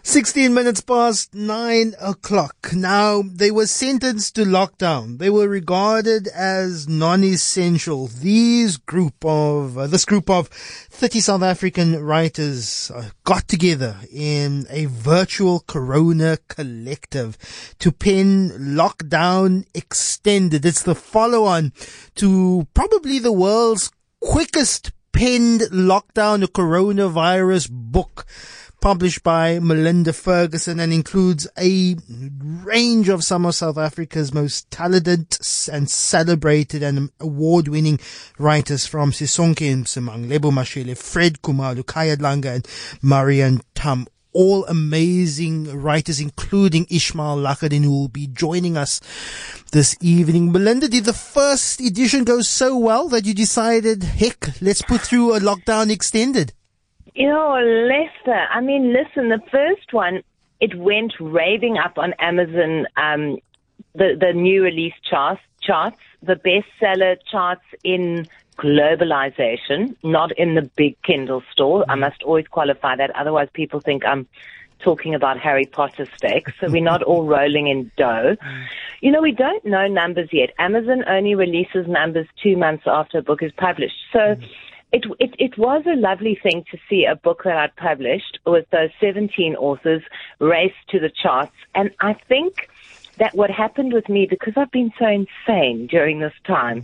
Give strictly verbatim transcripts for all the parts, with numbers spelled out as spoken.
sixteen minutes past nine o'clock. Now, they were sentenced to lockdown. They were regarded as non-essential. These group of, uh, this group of thirty South African writers uh, got together in a virtual Corona collective to pen Lockdown Extended. It's the follow-on to probably the world's quickest penned lockdown or coronavirus book, published by Melinda Ferguson, and includes a range of some of South Africa's most talented and celebrated and award-winning writers, from Sisonke Msimang, Lebo Mashele, Fred Khumalo, Khaya Dlanga, and Marian Tam. All amazing writers, including Ishmael Lakhdin, who will be joining us this evening. Melinda, did the first edition go so well that you decided, heck, let's put through a Lockdown Extended? You know, Lester, I mean, listen, the first one, it went raving up on Amazon, um, the, the new release charts, charts, the bestseller charts in globalization, not in the big Kindle store. I must always qualify that, otherwise people think I'm talking about Harry Potter stakes. So we're not all rolling in dough. You know, we don't know numbers yet. Amazon only releases numbers two months after a book is published. So It, it it was a lovely thing to see a book that I'd published with those seventeen authors race to the charts. And I think that what happened with me, because I've been so insane during this time,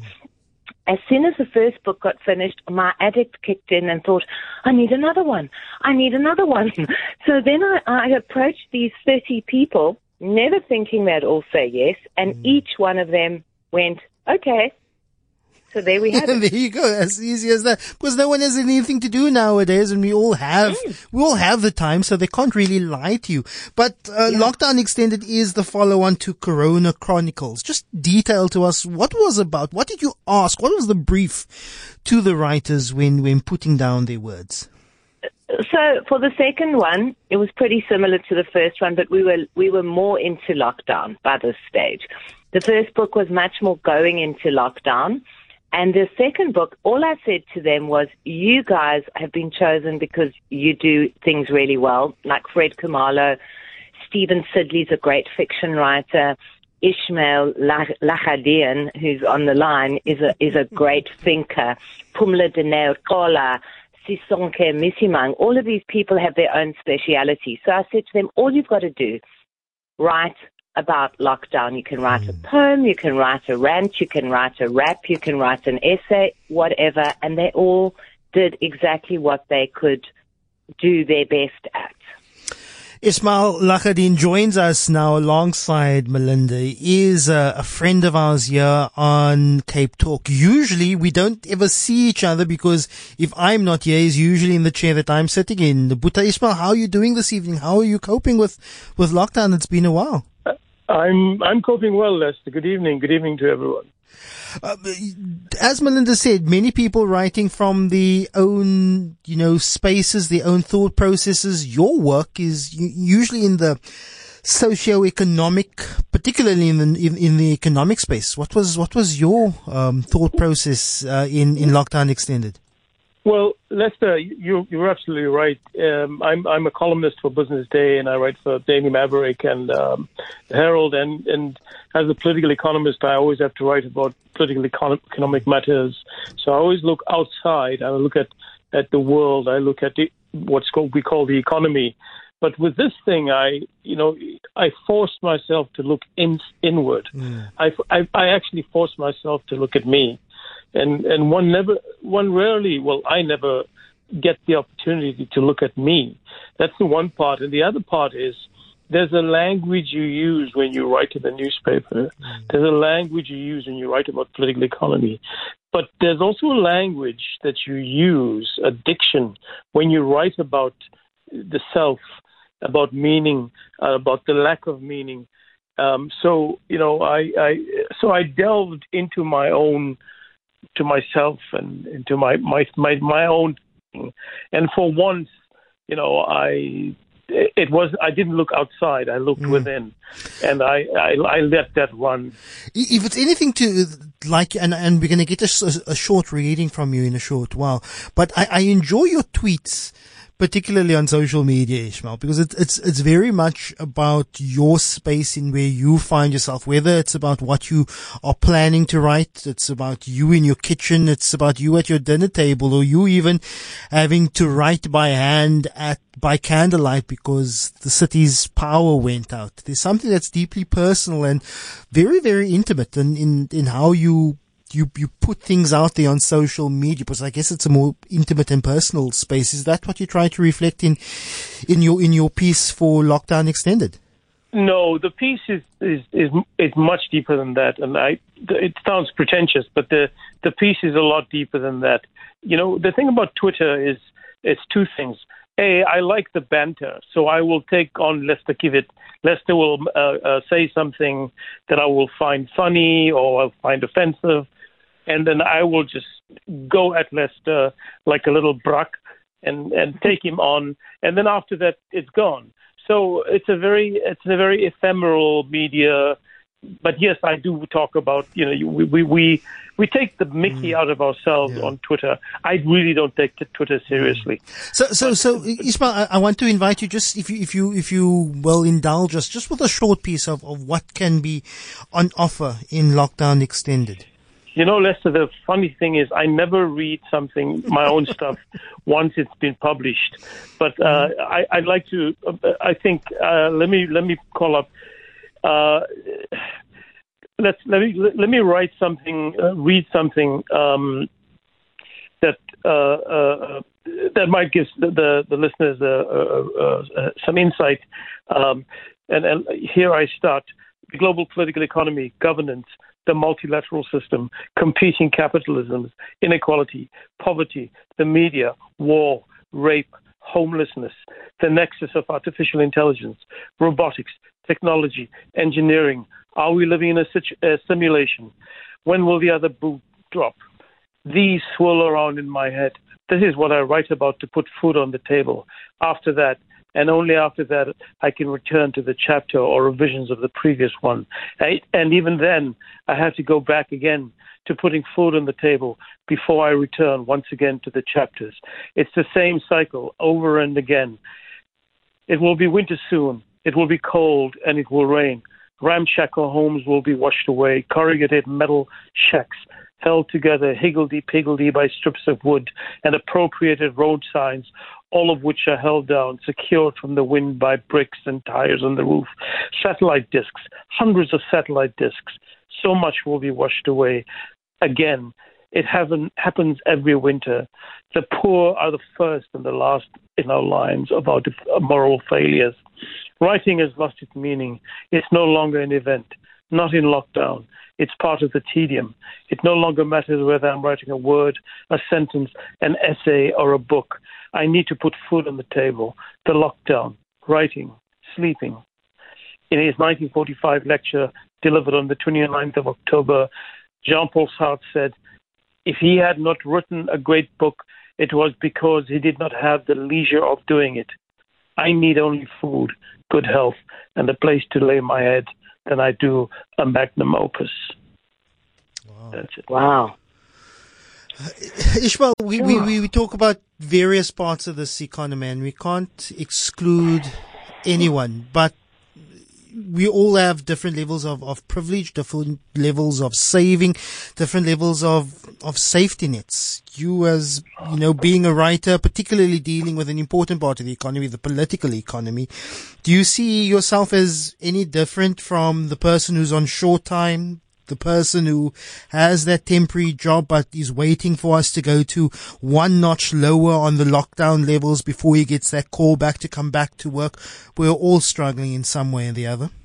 as soon as the first book got finished, my addict kicked in and thought, I need another one. I need another one. So then I, I approached these thirty people, never thinking they'd all say yes, and mm. each one of them went, okay. So there we have it. There you go. As easy as that. Because no one has anything to do nowadays, and we all have, mm. we all have the time, so they can't really lie to you. But uh, yeah. Lockdown Extended is the follow-on to Corona Chronicles. Just detail to us what was about. What did you ask? What was the brief to the writers when, when putting down their words? So for the second one, it was pretty similar to the first one, but we were we were more into lockdown by this stage. The first book was much more going into lockdown. And the second book, all I said to them was, you guys have been chosen because you do things really well, like Fred Khumalo. Stephen Sidley's a great fiction writer. Ishmael Lakhdin, who's on the line, is a is a great thinker. Phumla Dineo-Qola, Sisonke Msimang, all of these people have their own speciality. So I said to them, all you've got to do, write about lockdown. You can write a poem, you can write a rant, you can write a rap, you can write an essay, whatever, and they all did exactly what they could do their best at. Ishmael Lakhdin joins us now alongside Melinda. He is a, a friend of ours here on Cape Talk. Usually we don't ever see each other because if I'm not here, he's usually in the chair that I'm sitting in. Buta Ishmael, how are you doing this evening? How are you coping with, with lockdown? It's been a while. I'm I'm coping well, Lester. Good evening. Good evening to everyone. Uh, as Melinda said, many people writing from the own, you know, spaces, their own thought processes. Your work is usually in the socio-economic, particularly in the in, in the economic space. What was what was your um, thought process uh, in in Lockdown Extended? Well, Lester, you, you're absolutely right. Um, I'm, I'm a columnist for Business Day, and I write for Daily Maverick and um, the Herald. And, and as a political economist, I always have to write about political econ- economic matters. So I always look outside. I look at, at the world. I look at the, what's called we call the economy. But with this thing, I, you know, I forced myself to look in, inward. Mm. I, I, I actually forced myself to look at me. And and one never, one rarely, well, I never get the opportunity to look at me. That's the one part. And the other part is there's a language you use when you write in the newspaper. Mm. There's a language you use when you write about political economy. But there's also a language that you use, a diction, when you write about the self, about meaning, uh, about the lack of meaning. Um, so, you know, I, I so I delved into my own to myself and into my, my my my own thing. And for once, you know, I it was I didn't look outside. I looked mm. within, and I, I I let that run. If it's anything to like, and and we're going to get a, a short reading from you in a short while, but I, I enjoy your tweets particularly on social media, Ishmael, because it's, it's, it's very much about your space in where you find yourself, whether it's about what you are planning to write, it's about you in your kitchen, it's about you at your dinner table, or you even having to write by hand at, by candlelight because the city's power went out. There's something that's deeply personal and very, very intimate in, in, in how you You, you put things out there on social media, because I guess it's a more intimate and personal space. Is that what you try to reflect in, in your, in your piece for Lockdown Extended? No, the piece is, is, is, is much deeper than that. And I, it sounds pretentious, but the, the piece is a lot deeper than that. You know, the thing about Twitter is, it's two things. A, I like the banter, so I will take on Lester Kivitt. Lester will uh, uh, say something that I will find funny or I'll find offensive, and then I will just go at Lester like a little bruck and, and take him on, and then after that, it's gone. So it's a very it's a very ephemeral media. But yes, I do talk about, you know, we we we, we take the Mickey mm. out of ourselves yeah. on Twitter. I really don't take Twitter seriously. So so but, so Ishmael, I, I want to invite you, just if you if you if you will indulge us just with a short piece of, of what can be on offer in Lockdown Extended. You know, Lester, the funny thing is I never read something, my own stuff, once it's been published. But uh, I, I'd like to, uh, I think, uh, let me let me call up, uh, let's, let me let me write something, uh, read something um, that uh, uh, that might give the, the, the listeners uh, uh, uh, some insight. Um, and, and here I start. The global political economy, governance, the multilateral system, competing capitalisms, inequality, poverty, the media, war, rape, homelessness, the nexus of artificial intelligence, robotics, technology, engineering. Are we living in a, situ- a simulation? When will the other boot drop? These swirl around in my head. This is what I write about to put food on the table. After that, and only after that, I can return to the chapter or revisions of the previous one. And even then, I have to go back again to putting food on the table before I return once again to the chapters. It's the same cycle over and again. It will be winter soon. It will be cold and it will rain. Ramshackle homes will be washed away. Corrugated metal shacks held together higgledy-piggledy by strips of wood and appropriated road signs, all of which are held down, secured from the wind by bricks and tires on the roof. Satellite discs, hundreds of satellite discs. So much will be washed away. Again, it happen, happens every winter. The poor are the first and the last in our lines of our moral failures. Writing has lost its meaning. It's no longer an event, not in lockdown. It's part of the tedium. It no longer matters whether I'm writing a word, a sentence, an essay, or a book. I need to put food on the table. The lockdown, writing, sleeping. In his nineteen forty-five lecture delivered on the twenty-ninth of October, Jean-Paul Sartre said, if he had not written a great book, it was because he did not have the leisure of doing it. I need only food, good health, and a place to lay my head than I do a magnum opus. Wow. That's it. Wow. Uh, Ishmael, we, we, we talk about various parts of this economy and we can't exclude anyone, but we all have different levels of, of privilege, different levels of saving, different levels of, of safety nets. You as, you know, being a writer, particularly dealing with an important part of the economy, the political economy, do you see yourself as any different from the person who's on short time, the person who has that temporary job but is waiting for us to go to one notch lower on the lockdown levels before he gets that call back to come back to work? We're all struggling in some way or the other.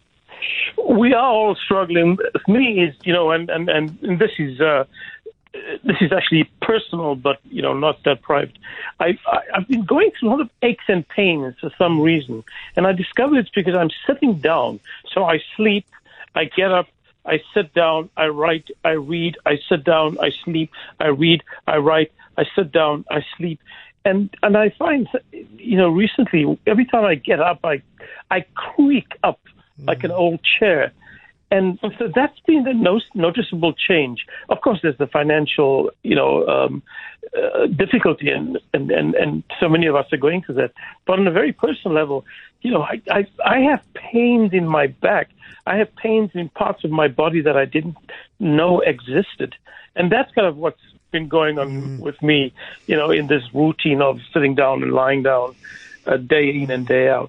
We are all struggling. For me, is you know, and and and this is uh, this is actually personal, but you know, not that private. I, I I've been going through a lot of aches and pains for some reason, and I discovered it's because I'm sitting down. So I sleep, I get up, I sit down, I write, I read, I sit down, I sleep, I read, I write, I sit down, I sleep. And and I find, you know, recently, every time I get up, I I creak up like an old chair. And so that's been the no- noticeable change. Of course, there's the financial, you know, um, uh, difficulty, and, and, and, and so many of us are going through that. But on a very personal level, you know, I, I, I have pains in my back. I have pains in parts of my body that I didn't know existed. And that's kind of what's been going on mm. with me, you know, in this routine of sitting down and lying down uh, day in and day out.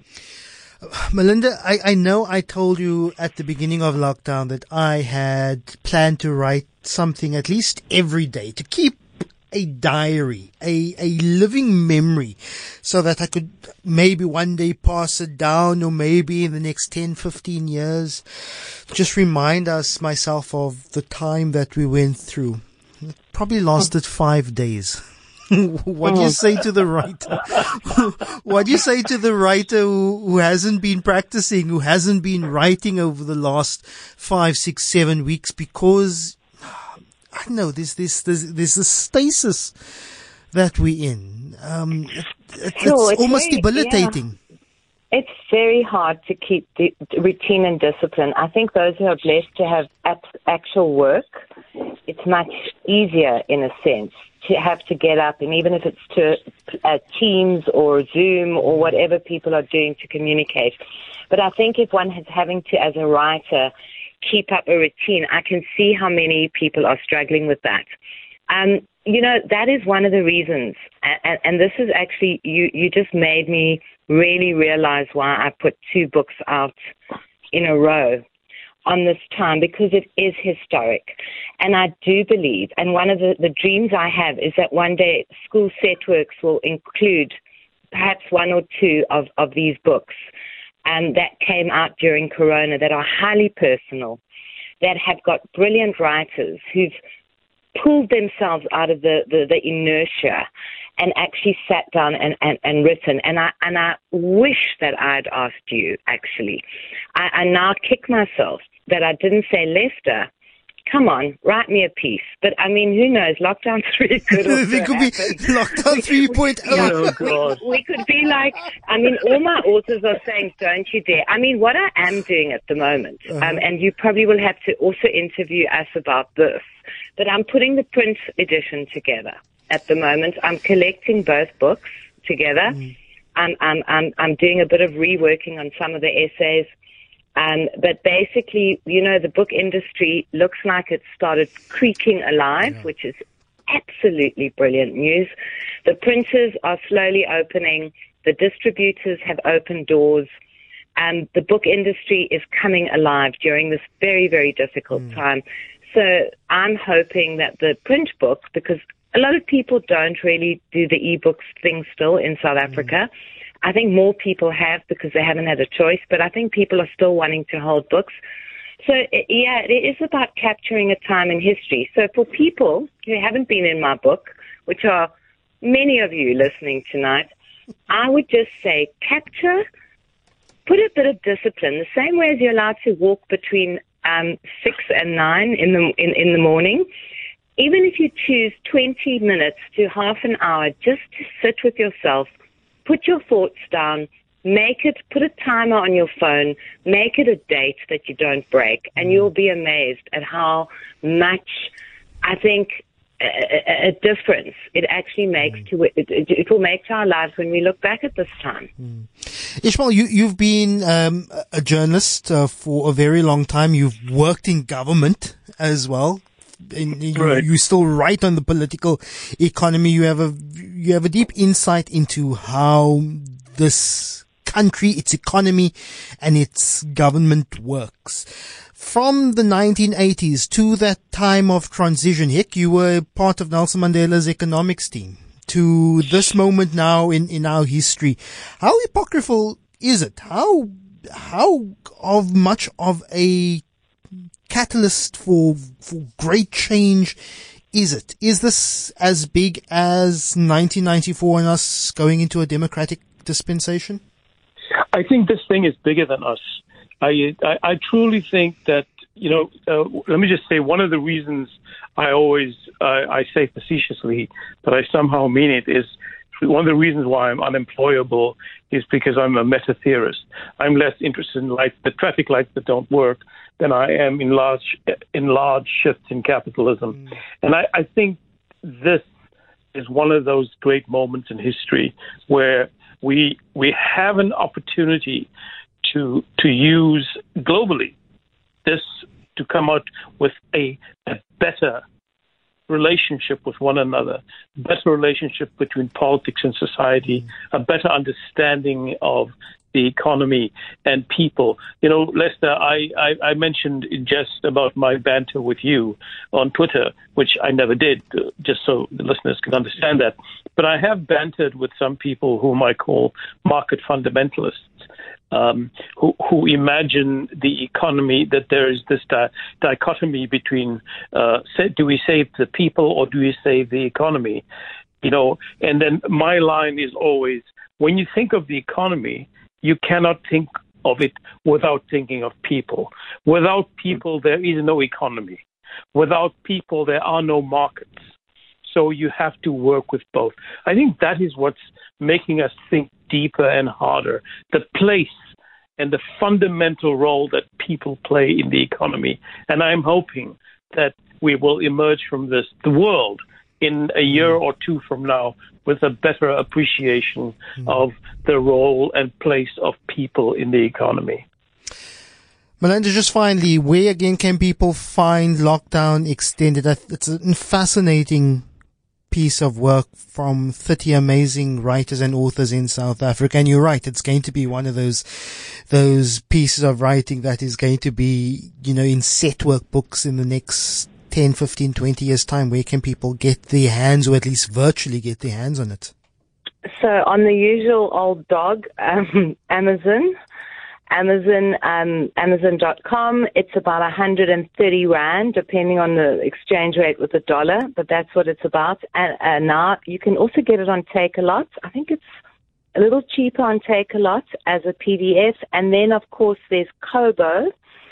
Melinda, I, I know I told you at the beginning of lockdown that I had planned to write something at least every day, to keep a diary, a, a living memory, so that I could maybe one day pass it down, or maybe in the next ten, fifteen years, just remind us, myself, of the time that we went through. It probably lasted five days. What do you say to the writer? What do you say to the writer who, who hasn't been practicing, who hasn't been writing over the last five, six, seven weeks because, I don't know, there's this, there's, there's a stasis that we're in. Um, it, it, sure, it's, it's almost very, debilitating. Yeah. It's very hard to keep the routine and discipline. I think those who are blessed to have actual work, it's much easier in a sense to have to get up, and even if it's to uh, Teams or Zoom or whatever people are doing to communicate. But I think if one is having to, as a writer, keep up a routine, I can see how many people are struggling with that. Um, you know, that is one of the reasons, and, and this is actually, you, you just made me really realize why I put two books out in a row on this time, because it is historic. And I do believe, and one of the, the dreams I have is that one day School Setworks will include perhaps one or two of, of these books um, that came out during Corona that are highly personal, that have got brilliant writers who've pulled themselves out of the, the, the inertia and actually sat down and, and, and written. And I and I wish that I'd asked you, actually. I, I now kick myself that I didn't say, Lester, come on, write me a piece. But, I mean, who knows? Lockdown three could also There could happen. be Lockdown three point oh. Yeah, Oh, God. we, we could be like, I mean, all my authors are saying, don't you dare. I mean, what I am doing at the moment, Uh-huh. um, and you probably will have to also interview us about this, but I'm putting the print edition together at the moment. I'm collecting both books together. Mm. I'm, I'm, I'm, I'm doing a bit of reworking on some of the essays. Um, but basically, you know, the book industry looks like it's started creaking alive, yeah. which is absolutely brilliant news. The printers are slowly opening. The distributors have opened doors. And the book industry is coming alive during this very, very difficult mm. time. So I'm hoping that the print book, because a lot of people don't really do the e-books thing still in South Africa. Mm. I think more people have because they haven't had a choice, but I think people are still wanting to hold books. So, yeah, it is about capturing a time in history. So for people who haven't been in my book, which are many of you listening tonight, I would just say capture, put a bit of discipline, the same way as you're allowed to walk between um, six and nine in the in, in the morning. Even if you choose twenty minutes to half an hour just to sit with yourself, put your thoughts down, make it, put a timer on your phone, make it a date that you don't break, and you'll be amazed at how much, I think, a, a difference it actually makes mm. to it, it. It will make to our lives when we look back at this time. Mm. Ishmael, you, you've been um, a journalist uh, for a very long time. You've worked in government as well. And you, right. you still write on the political economy. You have a you have a deep insight into how this country, its economy, and its government works. From the nineteen eighties to that time of transition, Hick, you were part of Nelson Mandela's economics team. To this moment now in, in our history, how apocryphal is it? How how of much of a catalyst for for great change is it? Is this as big as nineteen ninety-four and us going into a democratic dispensation? I think this thing is bigger than us. I I, I truly think that, you know, uh, let me just say one of the reasons I always, uh, I say facetiously, but I somehow mean it, is one of the reasons why I'm unemployable is because I'm a meta theorist. I'm less interested in lights, the traffic lights that don't work, than I am in large in large shifts in capitalism. Mm. And I, I think this is one of those great moments in history where we we have an opportunity to to use globally this to come out with a, a better relationship with one another, better relationship between politics and society, a better understanding of the economy and people. You know, Lester, I, I, I mentioned in jest about my banter with you on Twitter, which I never did, uh, just so the listeners can understand that. But I have bantered with some people whom I call market fundamentalists. Um, who, who imagine the economy, that there is this di- dichotomy between uh, say, do we save the people or do we save the economy? You know, and then my line is always, when you think of the economy, you cannot think of it without thinking of people. Without people, there is no economy. Without people, there are no markets. So you have to work with both. I think that is what's making us think deeper and harder. The place and the fundamental role that people play in the economy. And I'm hoping that we will emerge from this, the world, in a year or two from now, with a better appreciation mm. of the role and place of people in the economy. Melinda, just finally, where again can people find Lockdown Extended? It's a fascinating piece of work from thirty amazing writers and authors in South Africa. And you're right, it's going to be one of those, those pieces of writing that is going to be, you know, in set work books in the next ten, fifteen, twenty years time. Where can people get their hands, or at least virtually get their hands on it? So on the usual old dog, um, Amazon, Amazon, um, Amazon dot com. It's about one hundred thirty rand, depending on the exchange rate with the dollar, but that's what it's about. And uh, now you can also get it on Takealot. I think it's a little cheaper on Takealot as a P D F. And then, of course, there's Kobo,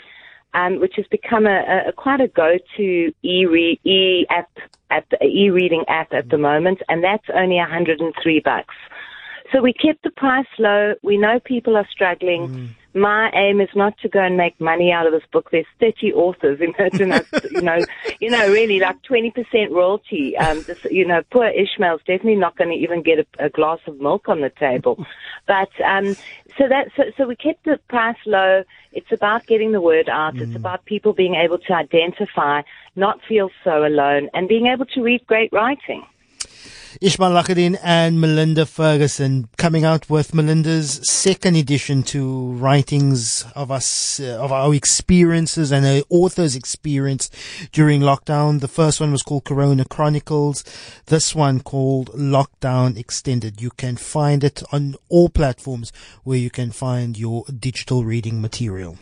um, which has become a, a quite a go-to e-re- e app, at the e-reading app at the moment, and that's only one hundred three bucks. So we kept the price low. We know people are struggling. Mm. My aim is not to go and make money out of this book. There's thirty authors, imagine us, you know, you know, really like twenty percent royalty. Um, this, you know, poor Ishmael's definitely not going to even get a, a glass of milk on the table. But, um, so that, so, so we kept the price low. It's about getting the word out. Mm. It's about people being able to identify, not feel so alone, and being able to read great writing. Ishmael Lahadin and Melinda Ferguson coming out with Melinda's second edition to writings of us, uh, of our experiences and our author's experience during lockdown. The first one was called Corona Chronicles. This one called Lockdown Extended. You can find it on all platforms where you can find your digital reading material.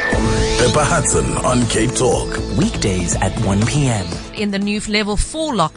Pepper Hudson on Cape Talk. Weekdays at one p.m. In the new level four lockdown.